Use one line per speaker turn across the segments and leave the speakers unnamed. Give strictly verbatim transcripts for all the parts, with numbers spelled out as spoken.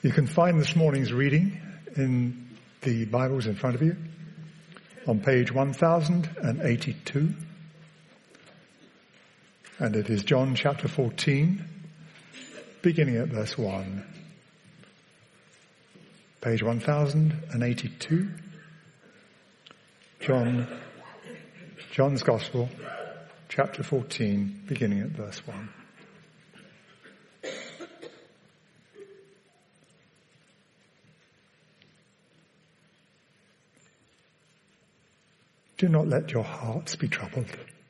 You can find this morning's reading in the Bibles in front of you on page one thousand eighty-two. And it is John chapter fourteen, beginning at verse one. Page one thousand eighty-two. John, John's Gospel, chapter fourteen, beginning at verse one. Do not let your hearts be troubled.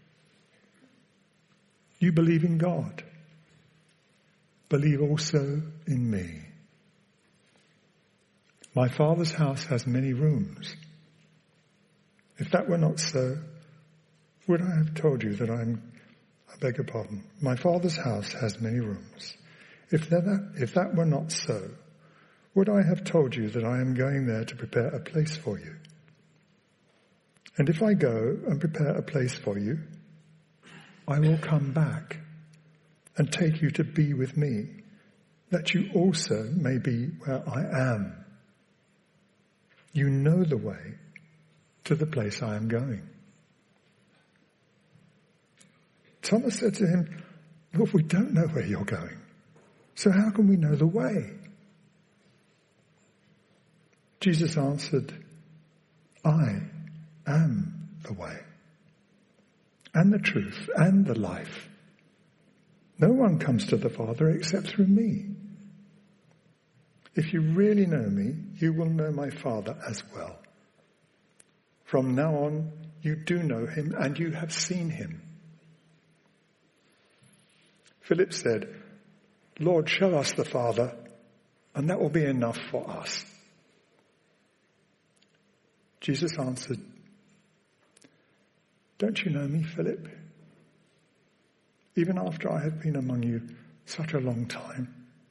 You believe in God. Believe also in me. My Father's house has many rooms. If that were not so, would I have told you that I'm, I beg your pardon, my Father's house has many rooms. If that, if that were not so, would I have told you that I am going there to prepare a place for you? And if I go and prepare a place for you, I will come back and take you to be with me, that you also may be where I am. You know the way to the place I am going. Thomas said to him, Lord, we don't know where you're going, so how can we know the way? Jesus answered, I am the way, and the truth, and the life. No one comes to the Father except through me. If you really know me, you will know my Father as well. From now on, you do know him, and you have seen him. Philip said, Lord, show us the Father, and that will be enough for us. Jesus answered, Don't you know me, Philip? Even after I have been among you such a long time.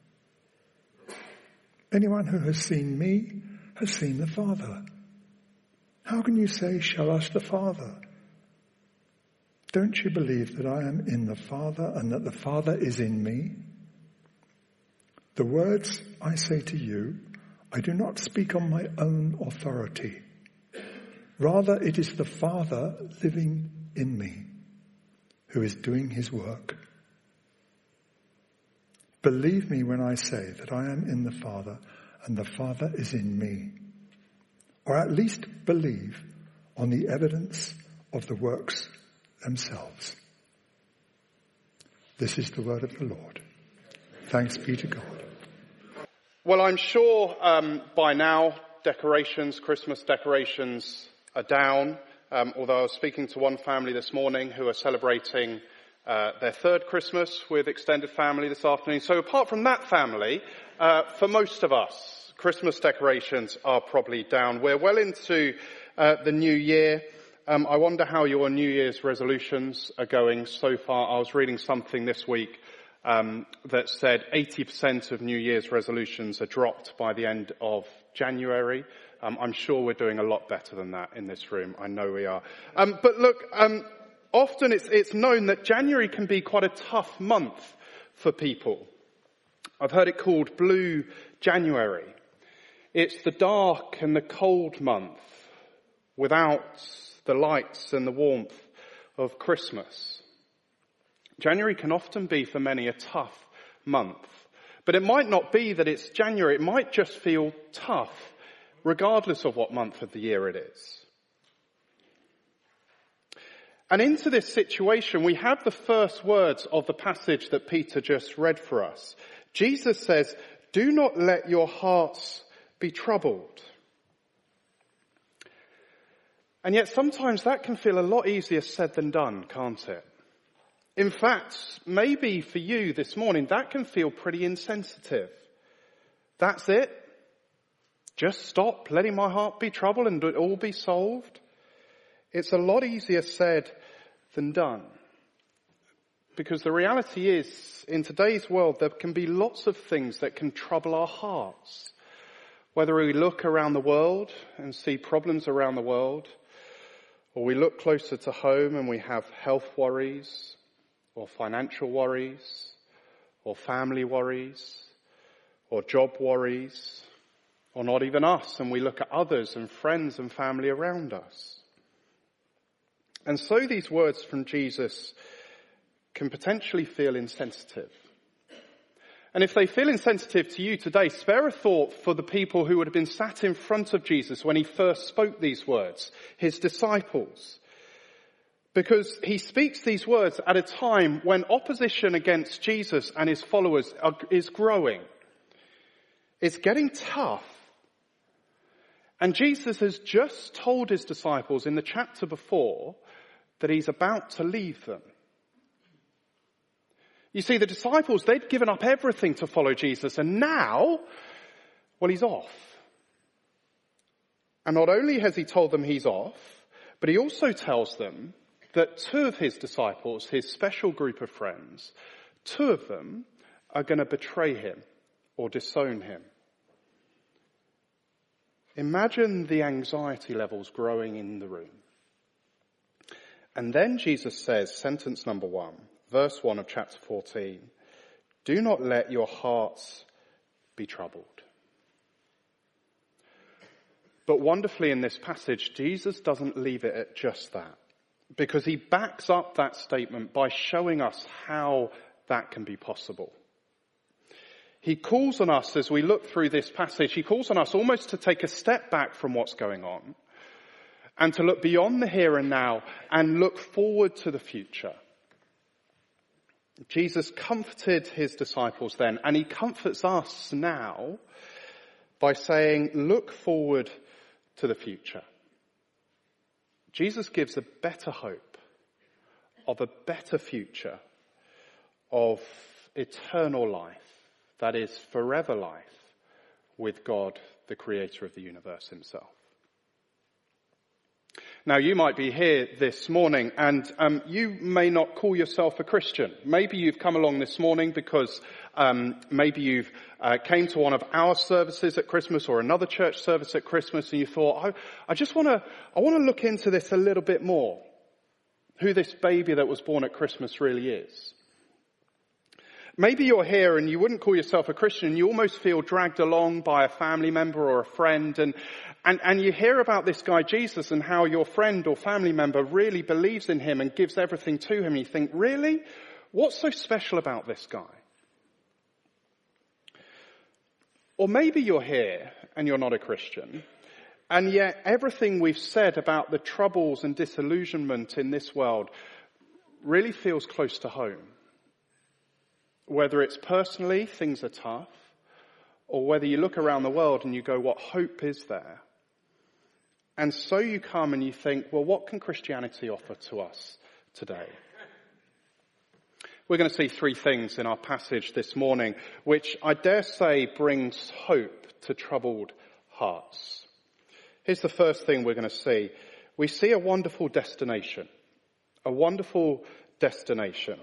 Anyone who has seen me has seen the Father. How can you say, show us the Father? Don't you believe that I am in the Father and that the Father is in me? The words I say to you, I do not speak on my own authority. Rather, it is the Father living in me who is doing his work. Believe me when I say that I am in the Father and the Father is in me. Or at least believe on the evidence of the works themselves. This is the word of the Lord. Thanks be to God.
Well, I'm sure um, by now decorations, Christmas decorations are down, um, although I was speaking to one family this morning who are celebrating uh, their third Christmas with extended family this afternoon. So apart from that family, uh, for most of us, Christmas decorations are probably down. We're well into uh, the new year. Um, I wonder how your New Year's resolutions are going so far. I was reading something this week um, that said eighty percent of New Year's resolutions are dropped by the end of January. Um, I'm sure we're doing a lot better than that in this room. I know we are. Um, but look, um, often it's, it's known that January can be quite a tough month for people. I've heard it called Blue January. It's the dark and the cold month without the lights and the warmth of Christmas. January can often be for many a tough month. But it might not be that it's January. It might just feel tough, regardless of what month of the year it is. And into this situation, we have the first words of the passage that Peter just read for us. Jesus says, do not let your hearts be troubled. And yet sometimes that can feel a lot easier said than done, can't it? In fact, maybe for you this morning, that can feel pretty insensitive. That's it? Just stop letting my heart be troubled and it all be solved? It's a lot easier said than done. Because the reality is, in today's world, there can be lots of things that can trouble our hearts. Whether we look around the world and see problems around the world, or we look closer to home and we have health worries, or financial worries, or family worries, or job worries, or not even us, and we look at others and friends and family around us. And so these words from Jesus can potentially feel insensitive. And if they feel insensitive to you today, spare a thought for the people who would have been sat in front of Jesus when he first spoke these words, his disciples. Because he speaks these words at a time when opposition against Jesus and his followers are, is growing. It's getting tough. And Jesus has just told his disciples in the chapter before that he's about to leave them. You see, the disciples, they'd given up everything to follow Jesus, and now, well, he's off. And not only has he told them he's off, but he also tells them that two of his disciples, his special group of friends, two of them are going to betray him or disown him. Imagine the anxiety levels growing in the room. And then Jesus says, sentence number one, verse one of chapter fourteen, do not let your hearts be troubled. But wonderfully in this passage, Jesus doesn't leave it at just that, because he backs up that statement by showing us how that can be possible. He calls on us as we look through this passage, he calls on us almost to take a step back from what's going on and to look beyond the here and now and look forward to the future. Jesus comforted his disciples then, and he comforts us now by saying, look forward to the future. Jesus gives a better hope of a better future, of eternal life, that is forever life with God, the creator of the universe himself. Now, you might be here this morning and um, you may not call yourself a Christian. Maybe you've come along this morning because um, maybe you've uh, came to one of our services at Christmas or another church service at Christmas and you thought, I, I just want to, I want to look into this a little bit more. Who this baby that was born at Christmas really is. Maybe you're here and you wouldn't call yourself a Christian. You almost feel dragged along by a family member or a friend. And, and, and you hear about this guy Jesus and how your friend or family member really believes in him and gives everything to him. And you think, really? What's so special about this guy? Or maybe you're here and you're not a Christian. And yet everything we've said about the troubles and disillusionment in this world really feels close to home. Whether it's personally, things are tough, or whether you look around the world and you go, what hope is there? And so you come and you think, well, what can Christianity offer to us today? We're going to see three things in our passage this morning, which I dare say brings hope to troubled hearts. Here's the first thing we're going to see. We see a wonderful destination. A wonderful destination.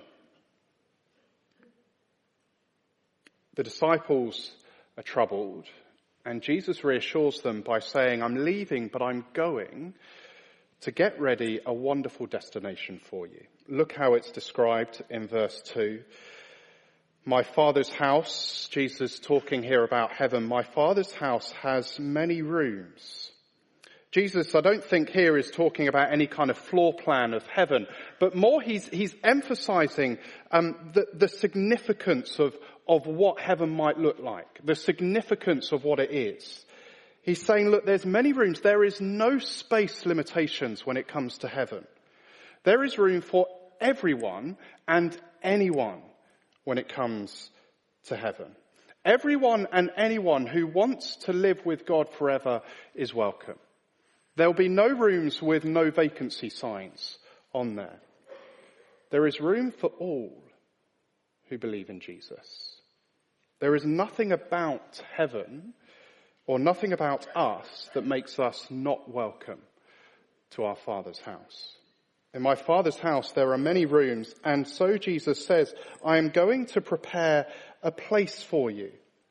The disciples are troubled, and Jesus reassures them by saying, I'm leaving, but I'm going to get ready a wonderful destination for you. Look how it's described in verse two. My Father's house, Jesus talking here about heaven, my Father's house has many rooms. Jesus, I don't think here is talking about any kind of floor plan of heaven, but more he's, he's emphasizing um, the, the significance of, of what heaven might look like, the significance of what it is. He's saying, look, there's many rooms. There is no space limitations when it comes to heaven. There is room for everyone and anyone when it comes to heaven. Everyone and anyone who wants to live with God forever is welcome. There'll be no rooms with no vacancy signs on there. There is room for all who believe in Jesus. There is nothing about heaven or nothing about us that makes us not welcome to our Father's house. In my Father's house there are many rooms, and so Jesus says, I am going to prepare a place for you.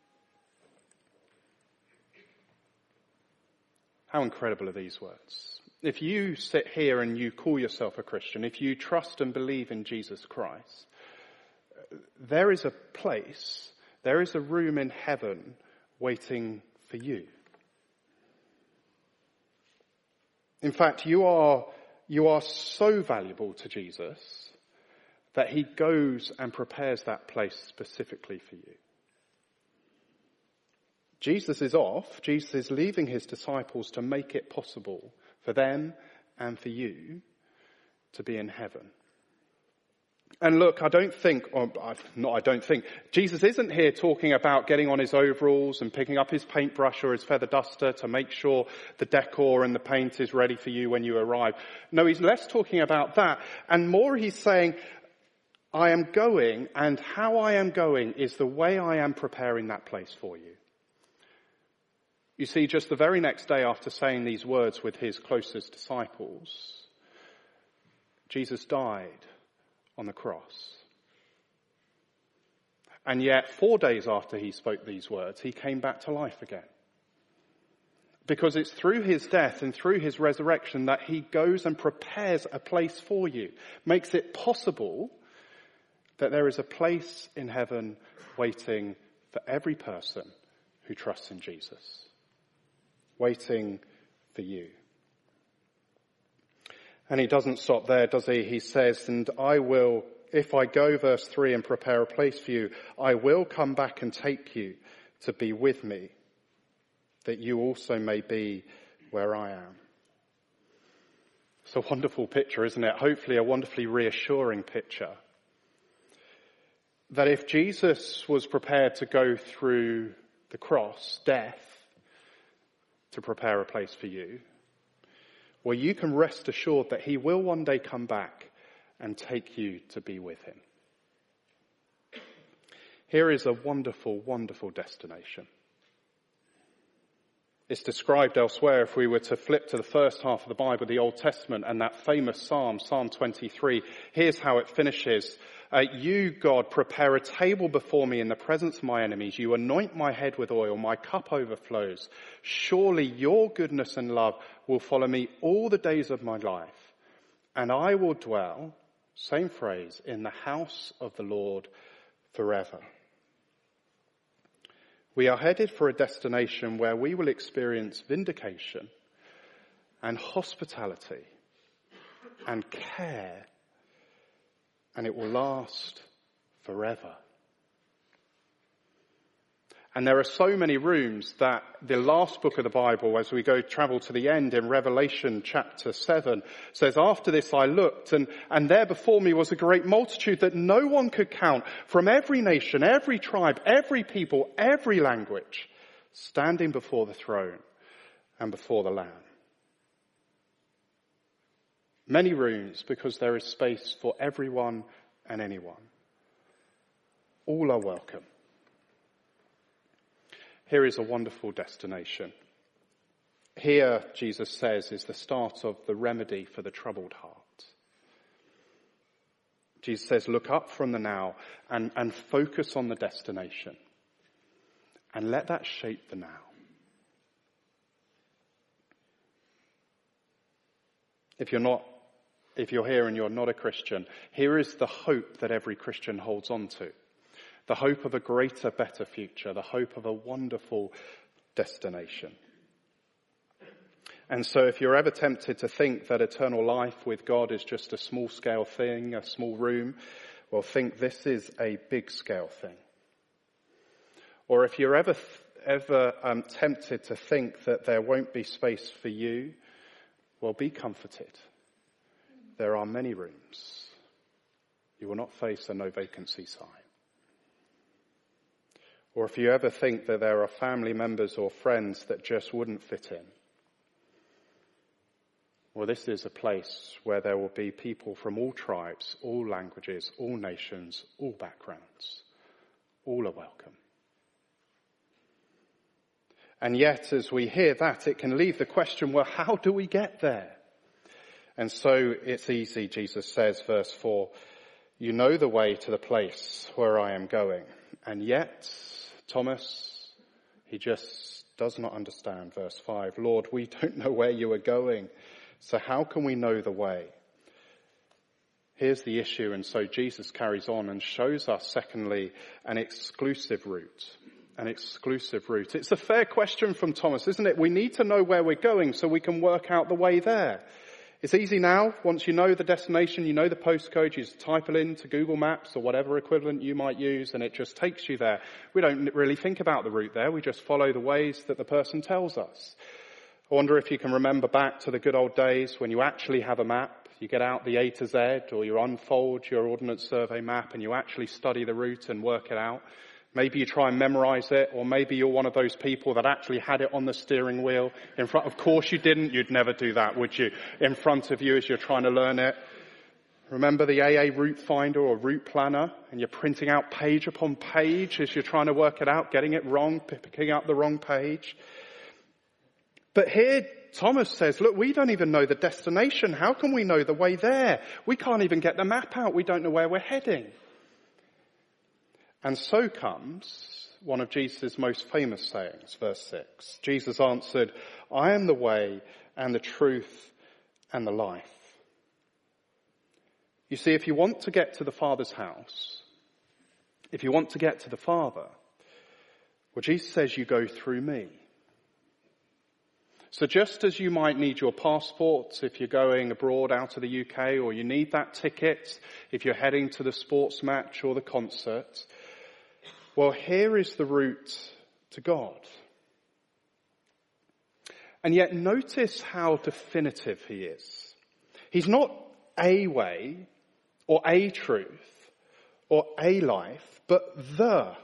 How incredible are these words? If you sit here and you call yourself a Christian, if you trust and believe in Jesus Christ, there is a place There is a room in heaven waiting for you. In fact, you are, you are so valuable to Jesus that he goes and prepares that place specifically for you. Jesus is off. Jesus is leaving his disciples to make it possible for them and for you to be in heaven. And look, I don't think, or not I don't think, Jesus isn't here talking about getting on his overalls and picking up his paintbrush or his feather duster to make sure the decor and the paint is ready for you when you arrive. No, he's less talking about that. And more he's saying, I am going, and how I am going is the way I am preparing that place for you. You see, just the very next day after saying these words with his closest disciples, Jesus died on the cross. And yet, four days after he spoke these words, he came back to life again. Because it's through his death and through his resurrection that he goes and prepares a place for you, makes it possible that there is a place in heaven waiting for every person who trusts in Jesus. Waiting for you. And he doesn't stop there, does he? He says, and I will, if I go, verse three, and prepare a place for you, I will come back and take you to be with me, that you also may be where I am. It's a wonderful picture, isn't it? Hopefully a wonderfully reassuring picture. That if Jesus was prepared to go through the cross, death, to prepare a place for you, well, you can rest assured that he will one day come back and take you to be with him. Here is a wonderful, wonderful destination. It's described elsewhere. If we were to flip to the first half of the Bible, the Old Testament, and that famous Psalm, Psalm twenty-three, here's how it finishes. Uh, you, God, prepare a table before me in the presence of my enemies. You anoint my head with oil. My cup overflows. Surely your goodness and love will follow me all the days of my life. And I will dwell, same phrase, in the house of the Lord forever. We are headed for a destination where we will experience vindication and hospitality and care, and it will last forever. And there are so many rooms that the last book of the Bible, as we go travel to the end in Revelation chapter seven, says, after this I looked, and, and there before me was a great multitude that no one could count, from every nation, every tribe, every people, every language, standing before the throne and before the Lamb. Many rooms because there is space for everyone and anyone. All are welcome. Here is a wonderful destination. Here, Jesus says, is the start of the remedy for the troubled heart. Jesus says, look up from the now and, and focus on the destination. And let that shape the now. If you're not, if you're here and you're not a Christian, here is the hope that every Christian holds on to. The hope of a greater, better future. The hope of a wonderful destination. And so if you're ever tempted to think that eternal life with God is just a small-scale thing, a small room, well, think this is a big-scale thing. Or if you're ever ever um, tempted to think that there won't be space for you, well, be comforted. There are many rooms. You will not face a no vacancy sign. Or if you ever think that there are family members or friends that just wouldn't fit in, well, this is a place where there will be people from all tribes, all languages, all nations, all backgrounds. All are welcome. And yet, as we hear that, it can leave the question, well, how do we get there? And so it's easy, Jesus says, verse four, you know the way to the place where I am going. And yet, Thomas, he just does not understand. Verse five, Lord, we don't know where you are going, so how can we know the way? Here's the issue, and so Jesus carries on and shows us, secondly, an exclusive route. An exclusive route. It's a fair question from Thomas, isn't it? We need to know where we're going so we can work out the way there. It's easy now. Once you know the destination, you know the postcode, you just type it into Google Maps or whatever equivalent you might use, and it just takes you there. We don't really think about the route there. We just follow the ways that the person tells us. I wonder if you can remember back to the good old days when you actually have a map. You get out the A to Z, or you unfold your Ordnance Survey map and you actually study the route and work it out. Maybe you try and memorize it, or maybe you're one of those people that actually had it on the steering wheel in front. Of course you didn't. You'd never do that, would you? In front of you as you're trying to learn it. Remember the A A route finder or route planner, and you're printing out page upon page as you're trying to work it out, getting it wrong, picking up the wrong page. But here, Thomas says, look, we don't even know the destination. How can we know the way there? We can't even get the map out. We don't know where we're heading. And so comes one of Jesus' most famous sayings, verse six. Jesus answered, I am the way and the truth and the life. You see, if you want to get to the Father's house, if you want to get to the Father, well, Jesus says you go through me. So just as you might need your passport if you're going abroad out of the U K, or you need that ticket if you're heading to the sports match or the concert, well, here is the route to God. And yet notice how definitive he is. He's not a way or a truth or a life, but the.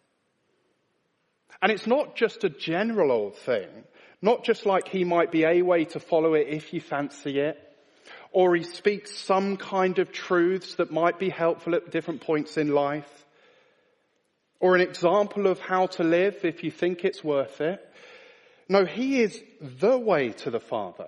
And it's not just a general old thing. Not just like he might be a way to follow it if you fancy it, or he speaks some kind of truths that might be helpful at different points in life, or an example of how to live if you think it's worth it. No, he is the way to the Father.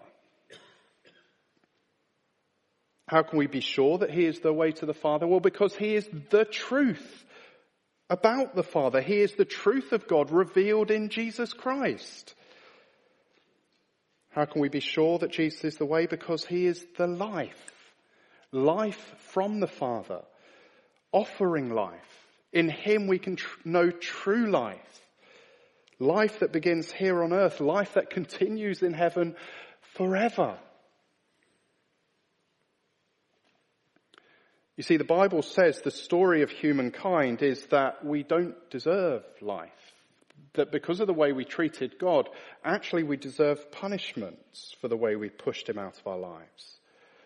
How can we be sure that he is the way to the Father? Well, because he is the truth about the Father. He is the truth of God revealed in Jesus Christ. How can we be sure that Jesus is the way? Because he is the life. Life from the Father. Offering life. In him we can tr- know true life. Life that begins here on earth. Life that continues in heaven forever. You see, the Bible says the story of humankind is that we don't deserve life. That because of the way we treated God, actually we deserve punishments for the way we pushed him out of our lives.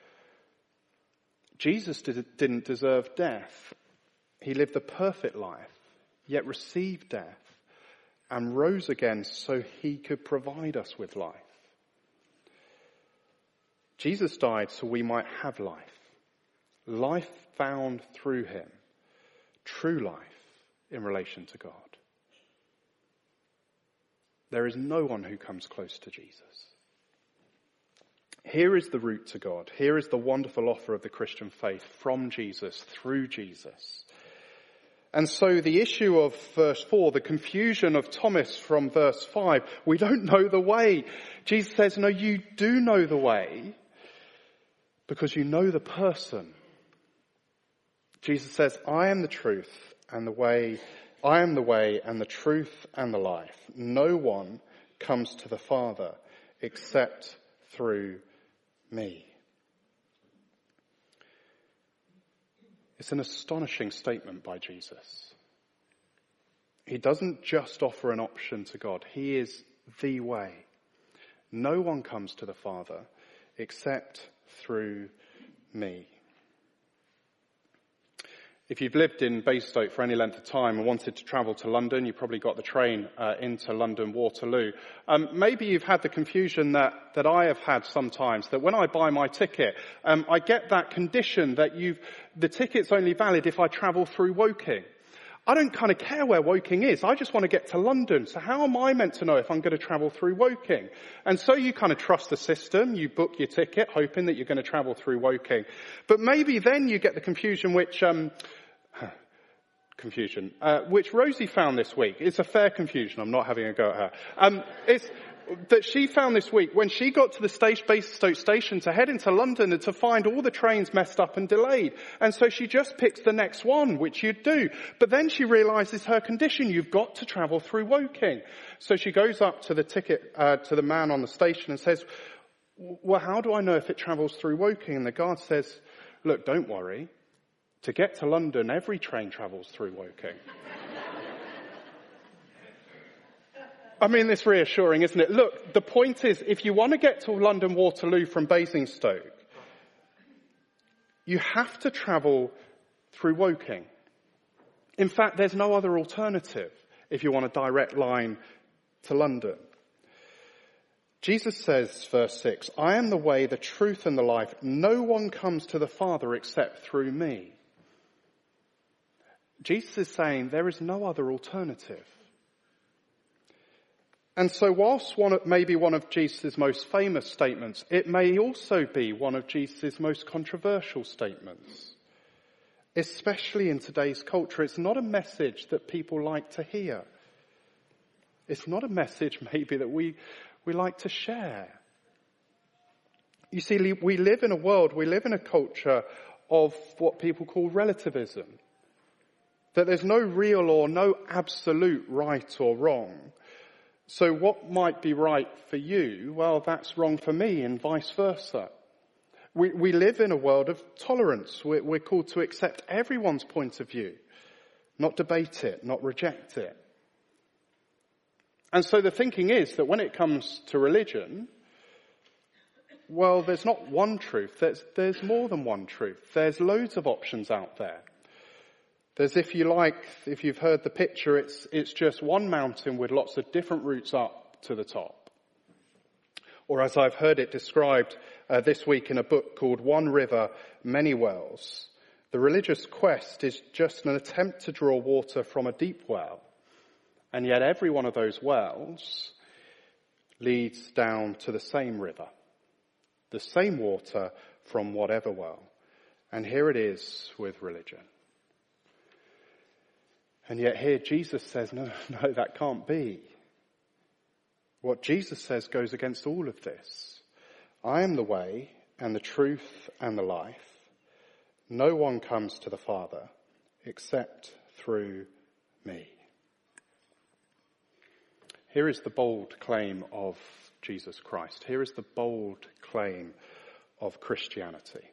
Jesus did, didn't deserve death. He lived a perfect life, yet received death and rose again so he could provide us with life. Jesus died so we might have life. Life found through him. True life in relation to God. There is no one who comes close to Jesus. Here is the route to God. Here is the wonderful offer of the Christian faith from Jesus, through Jesus. And so the issue of verse four, the confusion of Thomas from verse five, we don't know the way. Jesus says, no, you do know the way because you know the person. Jesus says, I am the truth and the way. I am the way and the truth and the life. No one comes to the Father except through me. It's an astonishing statement by Jesus. He doesn't just offer an option to God. He is the way. No one comes to the Father except through me. If you've lived in Basingstoke for any length of time and wanted to travel to London, you probably got the train uh, into London Waterloo. Um, maybe you've had the confusion that, that I have had sometimes, that when I buy my ticket, um, I get that condition that you've, the ticket's only valid if I travel through Woking. I don't kind of care where Woking is. I just want to get to London. So how am I meant to know if I'm going to travel through Woking? And so you kind of trust the system. You book your ticket hoping that you're going to travel through Woking. But maybe then you get the confusion which, um, confusion, uh, which Rosie found this week. It's a fair confusion. I'm not having a go at her. Um, it's, that she found this week when she got to the station, Basingstoke station to head into London and to find all the trains messed up and delayed. And so she just picks the next one, which you'd do. But then she realises her condition. You've got to travel through Woking. So she goes up to the ticket, uh, to the man on the station and says, well, how do I know if it travels through Woking? And the guard says, look, don't worry. To get to London, every train travels through Woking. I mean, it's reassuring, isn't it? Look, the point is, if you want to get to London Waterloo from Basingstoke, you have to travel through Woking. In fact, there's no other alternative if you want a direct line to London. Jesus says, verse six, I am the way, the truth and the life. No one comes to the Father except through me. Jesus is saying there is no other alternative. And so whilst one of, maybe one of Jesus' most famous statements, it may also be one of Jesus' most controversial statements. Especially in today's culture, it's not a message that people like to hear. It's not a message maybe that we, we like to share. You see, we live in a world, we live in a culture of what people call relativism. That there's no real or no absolute right or wrong. So what might be right for you, well, that's wrong for me, and vice versa. We, we live in a world of tolerance. We're, we're called to accept everyone's point of view, not debate it, not reject it. And so the thinking is that when it comes to religion, well, there's not one truth. There's, there's more than one truth. There's loads of options out there. There's, if you like, if you've heard the picture, it's, it's just one mountain with lots of different routes up to the top. Or as I've heard it described uh, this week in a book called One River, Many Wells, the religious quest is just an attempt to draw water from a deep well. And yet every one of those wells leads down to the same river, the same water from whatever well. And here it is with religion. And yet here Jesus says, no, no, that can't be. What Jesus says goes against all of this. I am the way and the truth and the life. No one comes to the Father except through me. Here is the bold claim of Jesus Christ. Here is the bold claim of Christianity.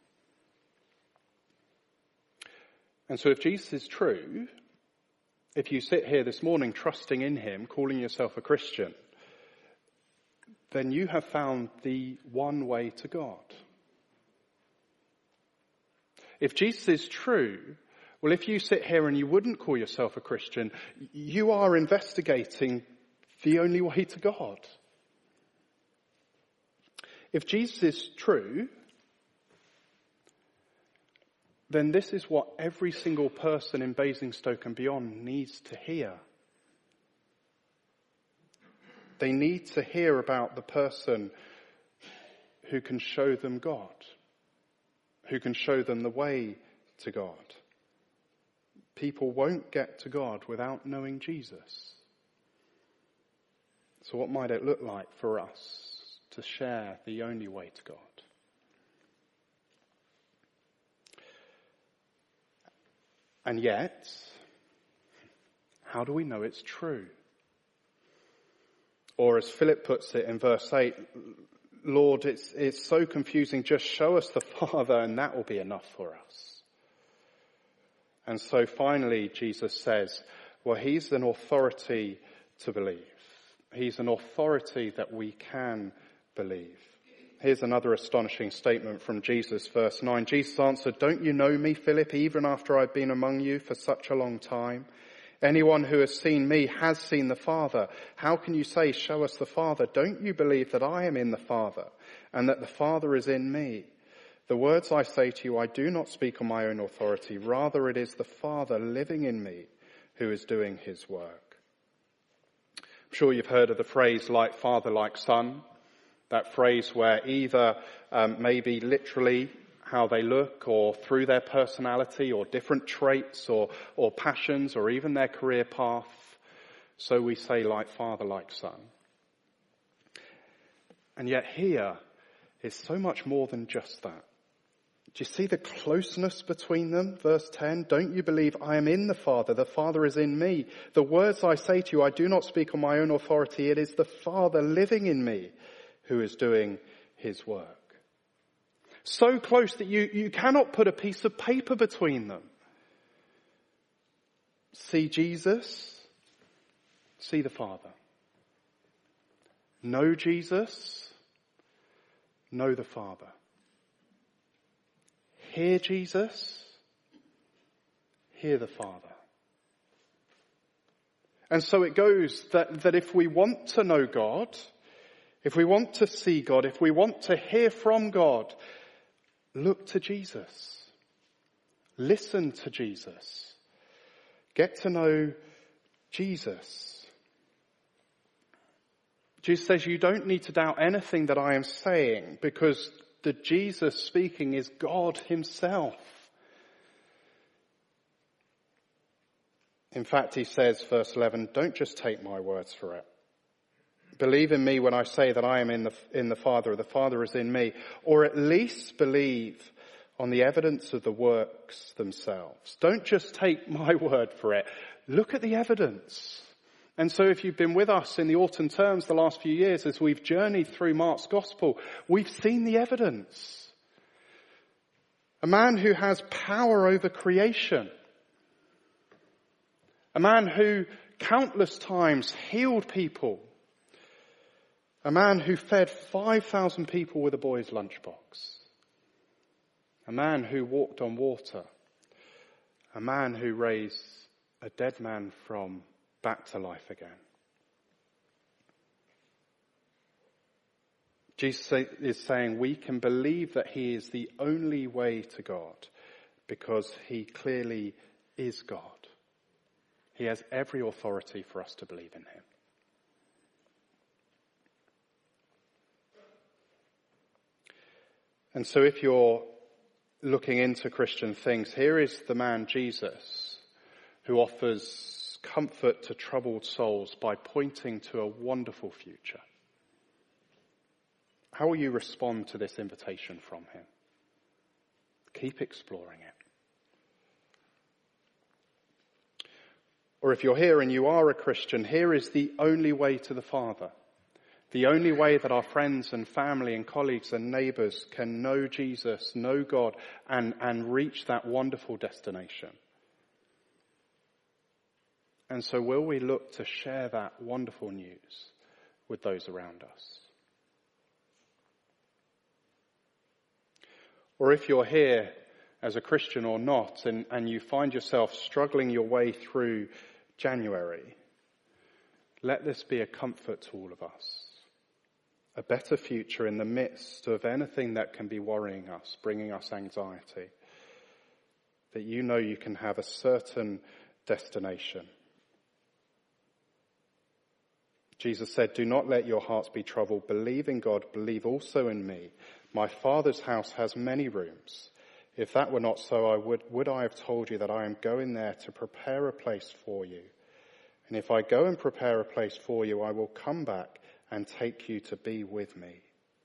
And so if Jesus is true, if you sit here this morning trusting in him, calling yourself a Christian, then you have found the one way to God. If Jesus is true, well, if you sit here and you wouldn't call yourself a Christian, you are investigating the only way to God. If Jesus is true, then this is what every single person in Basingstoke and beyond needs to hear. They need to hear about the person who can show them God, who can show them the way to God. People won't get to God without knowing Jesus. So what might it look like for us to share the only way to God? And yet, how do we know it's true? Or as Philip puts it in verse eight, Lord, it's, it's so confusing, just show us the Father and that will be enough for us. And so finally Jesus says, well, he's an authority to believe. He's an authority that we can believe. Here's another astonishing statement from Jesus, verse nine. Jesus answered, don't you know me, Philip, even after I've been among you for such a long time? Anyone who has seen me has seen the Father. How can you say, show us the Father? Don't you believe that I am in the Father and that the Father is in me? The words I say to you, I do not speak on my own authority. Rather, it is the Father living in me who is doing his work. I'm sure you've heard of the phrase like father, like son. That phrase where either um, maybe literally how they look or through their personality or different traits or, or passions or even their career path. So we say like father, like son. And yet here is so much more than just that. Do you see the closeness between them? Verse ten, don't you believe I am in the Father, the Father is in me. The words I say to you, I do not speak on my own authority. It is the Father living in me who is doing his work. So close that you, you cannot put a piece of paper between them. See Jesus, see the Father. Know Jesus, know the Father. Hear Jesus, hear the Father. And so it goes that, that if we want to know God, if we want to see God, if we want to hear from God, look to Jesus. Listen to Jesus. Get to know Jesus. Jesus says you don't need to doubt anything that I am saying, because the Jesus speaking is God himself. In fact, he says, verse eleven, don't just take my words for it. Believe in me when I say that I am in the, in the Father, or the Father is in me, or at least believe on the evidence of the works themselves. Don't just take my word for it. Look at the evidence. And so if you've been with us in the autumn terms the last few years as we've journeyed through Mark's gospel, we've seen the evidence. A man who has power over creation. A man who countless times healed people. A man who fed five thousand people with a boy's lunchbox. A man who walked on water. A man who raised a dead man from back to life again. Jesus is saying we can believe that he is the only way to God because he clearly is God. He has every authority for us to believe in him. And so if you're looking into Christian things, here is the man Jesus who offers comfort to troubled souls by pointing to a wonderful future. How will you respond to this invitation from him? Keep exploring it. Or if you're here and you are a Christian, here is the only way to the Father. The only way that our friends and family and colleagues and neighbours can know Jesus, know God, and, and reach that wonderful destination. And so will we look to share that wonderful news with those around us? Or if you're here as a Christian or not, and, and you find yourself struggling your way through January, let this be a comfort to all of us. A better future in the midst of anything that can be worrying us, bringing us anxiety. That you know you can have a certain destination. Jesus said, do not let your hearts be troubled. Believe in God. Believe also in me. My Father's house has many rooms. If that were not so, I would, would I have told you that I am going there to prepare a place for you? And if I go and prepare a place for you, I will come back and take you to be with me.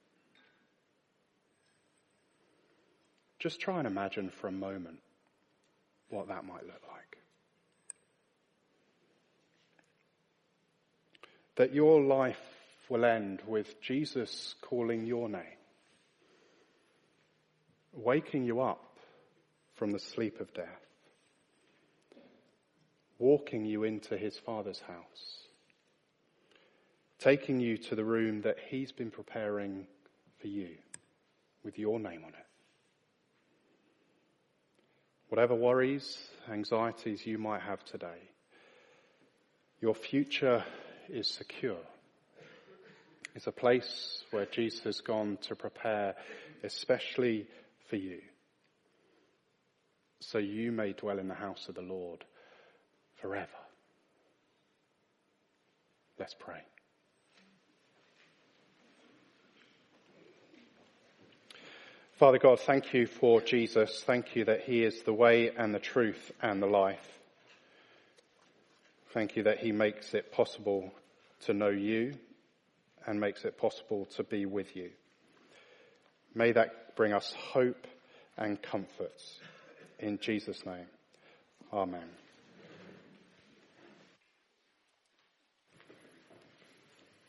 Just try and imagine for a moment what that might look like. That your life will end with Jesus calling your name, waking you up from the sleep of death, walking you into his Father's house, taking you to the room that he's been preparing for you with your name on it. Whatever worries, anxieties you might have today, your future is secure. It's a place where Jesus has gone to prepare especially for you, so you may dwell in the house of the Lord forever. Let's pray. Father God, thank you for Jesus. Thank you that he is the way and the truth and the life. Thank you that he makes it possible to know you and makes it possible to be with you. May that bring us hope and comfort. In Jesus' name, amen.